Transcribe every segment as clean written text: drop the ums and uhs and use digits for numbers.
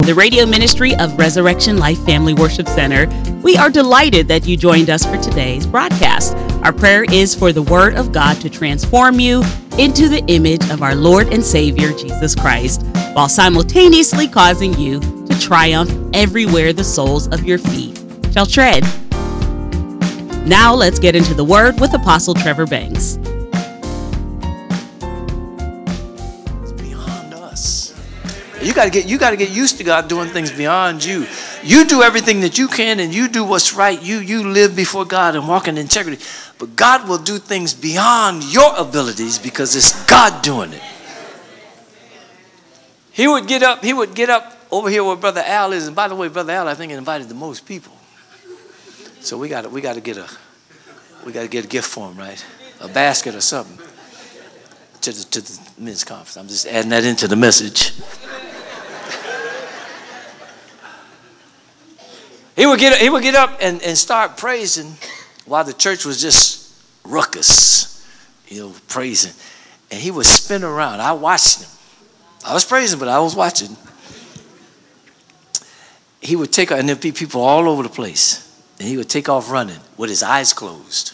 the radio ministry of Resurrection Life Family Worship Center. We are delighted that you joined us for today's broadcast. Our prayer is for the Word of God to transform you into the image of our Lord and Savior, Jesus Christ, while simultaneously causing you to triumph everywhere the soles of your feet shall tread. Now let's get into the Word with Apostle Trevor Banks. You got to get used to God doing things beyond you. You do everything that you can, and you do what's right. You live before God and walk in integrity. But God will do things beyond your abilities because it's God doing it. He would get up over here where Brother Al is. And by the way, Brother Al, I think, invited the most people. So we got to get a gift for him, right? A basket or something to the men's conference. I'm just adding that into the message. He would get up and start praising while the church was just ruckus, praising. And he would spin around. I watched him. I was praising, but I was watching. He would take, and there'd be people all over the place. And he would take off running with his eyes closed.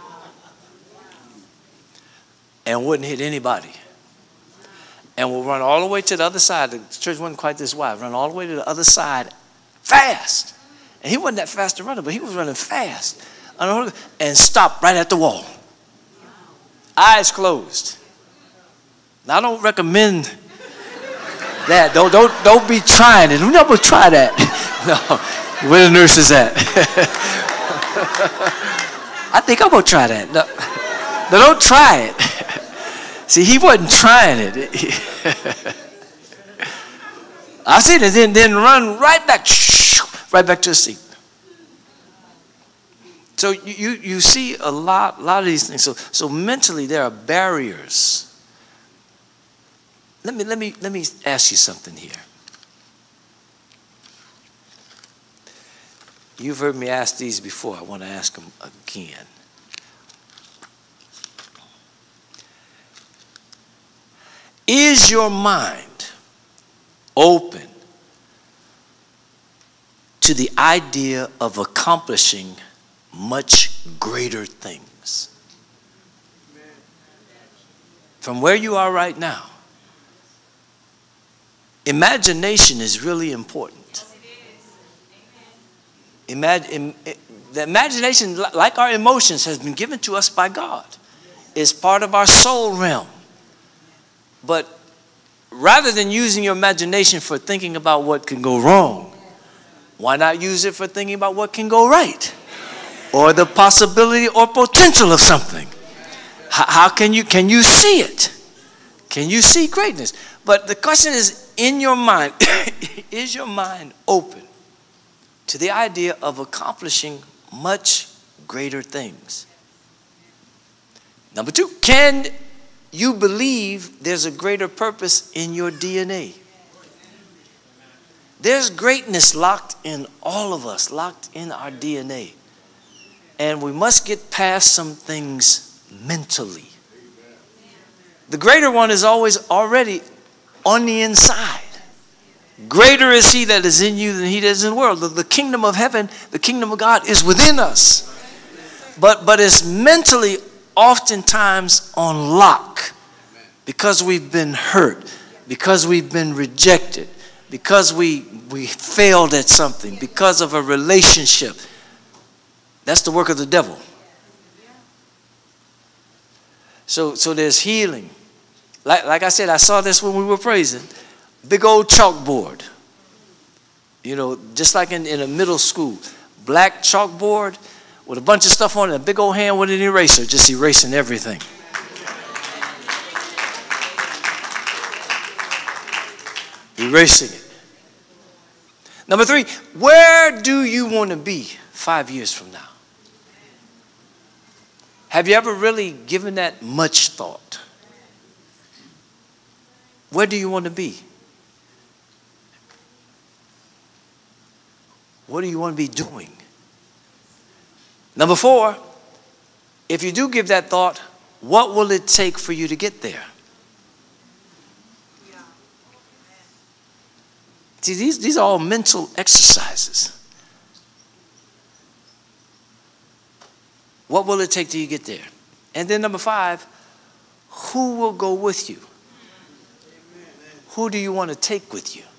And wouldn't hit anybody. And would run all the way to the other side. The church wasn't quite this wide. Run all the way to the other side fast. And he wasn't that fast to run, but he was running fast. And stopped right at the wall. Eyes closed. Now, I don't recommend that. Don't be trying it. Who never try that? No. Where the nurse is at? I think I'm going to try that. No, don't try it. See, he wasn't trying it. I seen it, then run right back to the seat. So you see a lot of these things. So mentally there are barriers. Let me ask you something here. You've heard me ask these before. I want to ask them again. Is your mind open to the idea of accomplishing much greater things? From where you are right now, imagination is really important. The imagination, like our emotions, has been given to us by God. It's part of our soul realm. But rather than using your imagination for thinking about what can go wrong, why not use it for thinking about what can go right? Or the possibility or potential of something. How can you see it? Can you see greatness? But the question is, in your mind, is your mind open to the idea of accomplishing much greater things? Number two, can you believe there's a greater purpose in your DNA? There's greatness locked in all of us, locked in our DNA. And we must get past some things mentally. The greater one is always already on the inside. Greater is he that is in you than he that is in the world. The kingdom of heaven, the kingdom of God is within us. But it's mentally oftentimes on lock because we've been hurt, because we've been rejected, because we failed at something, because of a relationship. That's the work of the devil. So there's healing. Like I said, I saw this when we were praising. Big old chalkboard. Just like in a middle school. Black chalkboard with a bunch of stuff on it. A big old hand with an eraser. Just erasing everything. Erasing it. Number three, where do you want to be 5 years from now? Have you ever really given that much thought? Where do you want to be? What do you want to be doing? Number four, if you do give that thought, what will it take for you to get there? See, these are all mental exercises. What will it take till you get there? And then number 5, who will go with you? Who do you want to take with you?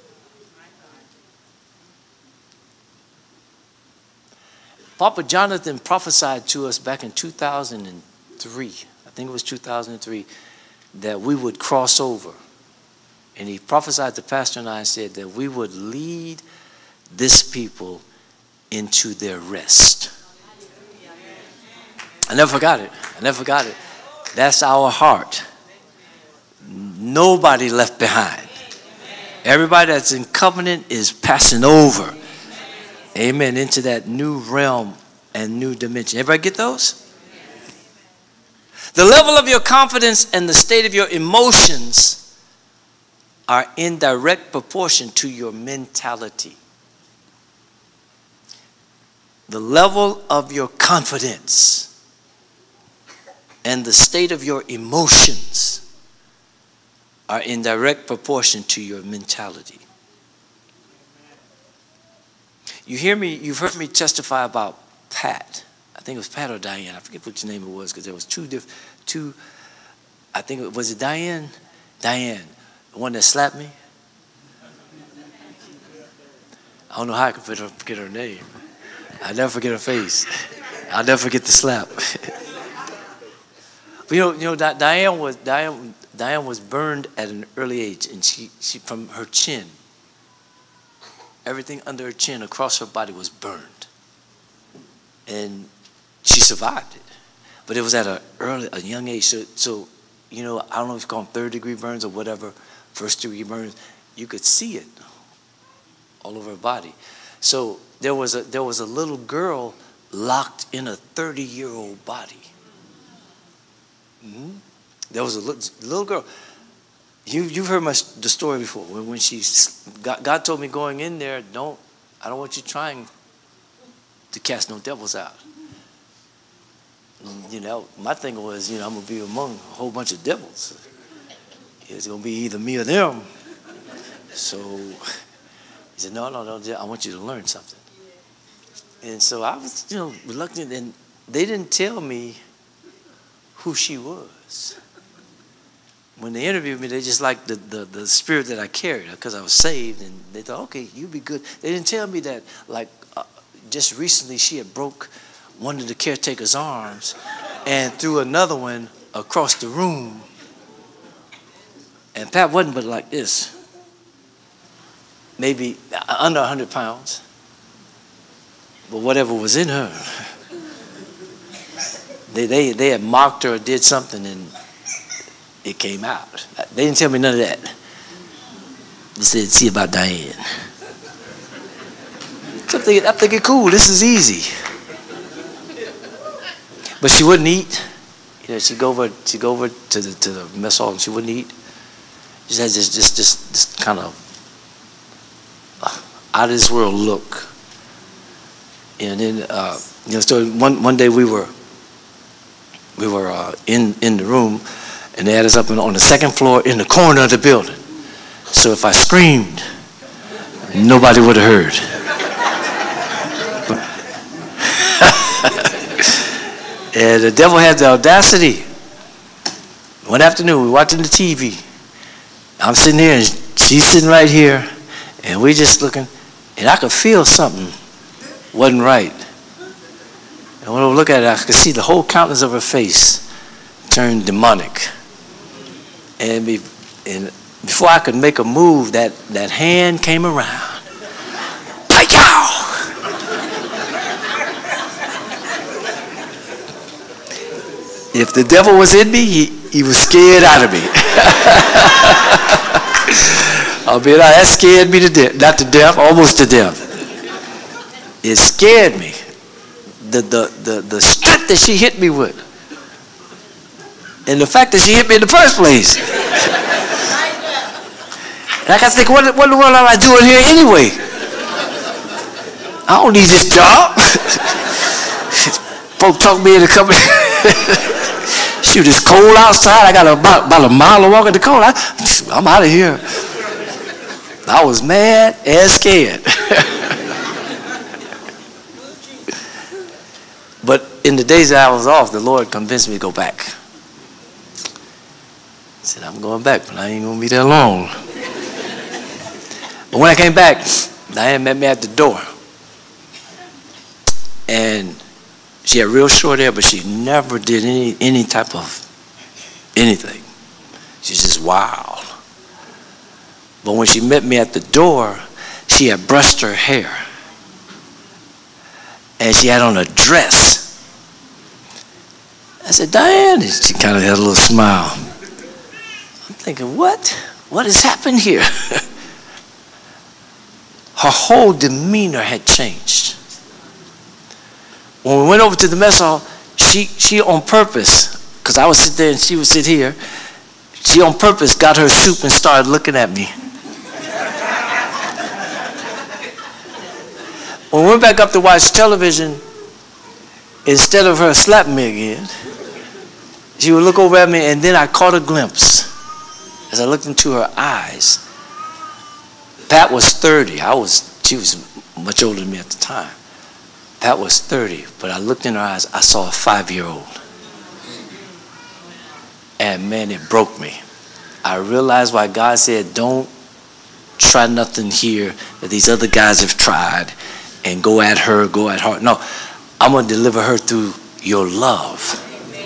Papa Jonathan prophesied to us back in 2003, I think it was 2003, that we would cross over. And he prophesied to Pastor and I and said that we would lead this people into their rest. I never forgot it. That's our heart. Nobody left behind. Everybody that's in covenant is passing over. Amen. Into that new realm and new dimension. Everybody get those? The level of your confidence and the state of your emotions are in direct proportion to your mentality. The level of your confidence and the state of your emotions are in direct proportion to your mentality. You've heard me testify about Pat. I think it was Pat or Diane. I forget which name it was because there was two. I think was it Diane? Diane, the one that slapped me. I don't know how I can forget her name. I'll never forget her face. I'll never forget the slap. But you know, Diane was burned at an early age, and she from her chin. Everything under her chin, across her body was burned. And she survived it. But it was at a young age. So, you know, I don't know if it's called 3rd-degree burns or whatever, 1st-degree burns. You could see it all over her body. So there was a little girl locked in a 30-year-old body. Mm-hmm. There was a little girl. You've heard the story before. When God told me going in there, I don't want you trying to cast no devils out. You know, my thing was, I'm going to be among a whole bunch of devils. It's going to be either me or them. So he said, no, I want you to learn something. And so I was, reluctant, and they didn't tell me who she was. When they interviewed me, they just liked the spirit that I carried because I was saved, and they thought, okay, you'll be good. They didn't tell me that, just recently she had broke one of the caretaker's arms and threw another one across the room. And Pat wasn't but like this, maybe under 100 pounds, but whatever was in her, they had mocked her or did something, and it came out. They didn't tell me none of that. They said, see about Diane. So I'm thinking, cool, this is easy. But she wouldn't eat. She'd go over to the mess hall and she wouldn't eat. She had this kind of out of this world look. And then so one day we were in the room, and they had us up on the 2nd floor in the corner of the building. So if I screamed, nobody would have heard. And the devil had the audacity. One afternoon, we were watching the TV. I'm sitting here, and she's sitting right here, and we just looking, and I could feel something wasn't right. And when I look at it, I could see the whole countenance of her face turned demonic. And before I could make a move, that hand came around. Pow! If the devil was in me, he was scared out of me. That scared me to death. Not to death, almost to death. It scared me. The strength that she hit me with. And the fact that she hit me in the first place. And I got to think, what in the world am I doing here anyway? I don't need this job. Folk talk me into coming. Shoot, it's cold outside. I got about a mile to walk in the cold. I'm out of here. I was mad and scared. But in the days that I was off, the Lord convinced me to go back. I said, I'm going back, but I ain't going to be there long. But when I came back, Diane met me at the door. And she had real short hair, but she never did any type of anything. She's just wild. But when she met me at the door, she had brushed her hair. And she had on a dress. I said, Diane, and she kind of had a little smile. I'm thinking, what? What has happened here? Her whole demeanor had changed. When we went over to the mess hall, she on purpose, because I would sit there and she would sit here, she on purpose got her soup and started looking at me. When we went back up to watch television, instead of her slapping me again, she would look over at me, and then I caught a glimpse as I looked into her eyes. Pat was 30. She was much older than me at the time. Pat was 30, but I looked in her eyes, I saw a 5-year-old. And man, it broke me. I realized why God said, don't try nothing here that these other guys have tried and go at her, go at her. No, I'm going to deliver her through your love.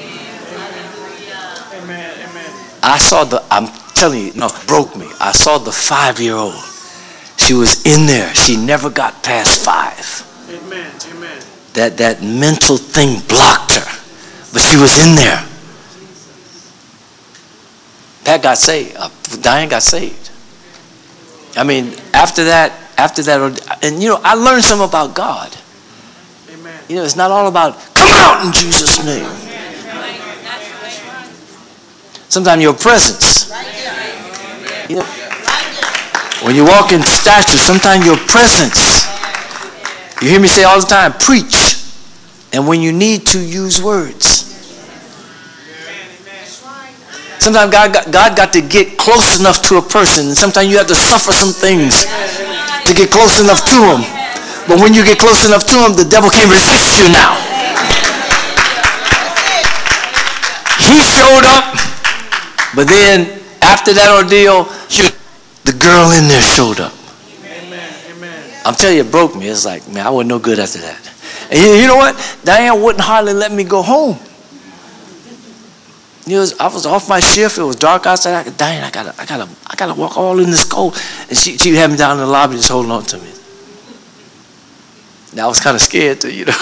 Amen. I saw I'm telling you, no, it broke me. I saw the 5-year-old. She was in there. She never got past 5. Amen. That mental thing blocked her. But she was in there. Pat got saved. Diane got saved. I mean, after that, and you know, I learned something about God. Amen. You know, it's not all about, come out in Jesus' name. Sometimes your presence. You know, when you walk in stature, sometimes your presence. You hear me say all the time, preach. And when you need to, use words. Sometimes God got to get close enough to a person. And sometimes you have to suffer some things to get close enough to him. But when you get close enough to him, the devil can't resist you now. He showed up. But then after that ordeal, the girl in there showed up. I'm telling you, it broke me. It's like, man, I wasn't no good after that. And you know what? Diane wouldn't hardly let me go home. You know, I was off my shift. It was dark outside. Diane, I gotta walk all in this cold. And she would have me down in the lobby just holding on to me. Now I was kind of scared too, you know.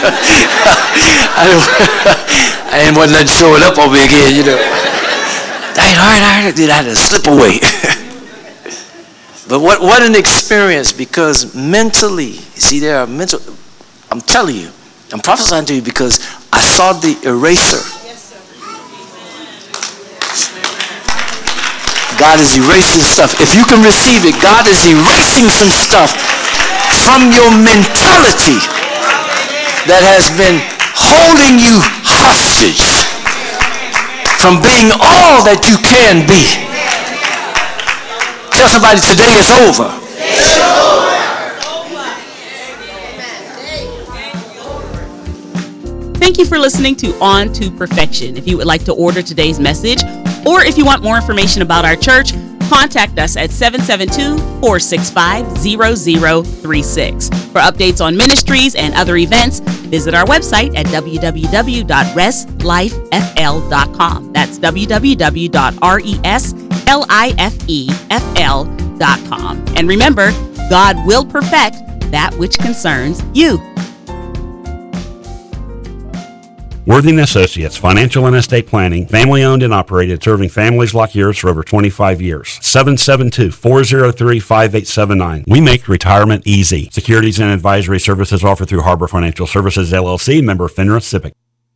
I didn't want nothing showing up on me again, you know. Diane, all right. Then I had to slip away. But what an experience, because mentally, see, there are mental, I'm telling you, I'm prophesying to you because I saw the eraser. Yes, sir. God is erasing stuff. If you can receive it, God is erasing some stuff from your mentality that has been holding you hostage from being all that you can be. Tell somebody, today is over. Thank you for listening to On to Perfection. If you would like to order today's message, or if you want more information about our church, contact us at 772-465-0036. For updates on ministries and other events, visit our website at www.reslifefl.com. That's www.reslifefl.com. And remember, God will perfect that which concerns you. Worthing Associates, financial and estate planning, family owned and operated, serving families like yours for over 25 years. 772-403-5879. We make retirement easy. Securities and advisory services offered through Harbor Financial Services, LLC, member FINRA SIPC.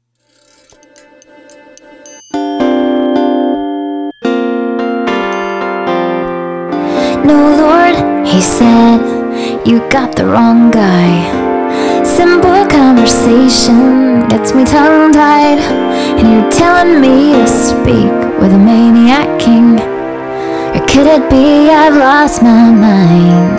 No, Lord, he said, you got the wrong guy. Simple conversation gets me tongue-tied, and you're telling me to speak with a maniac king. You're Could it be I've lost my mind?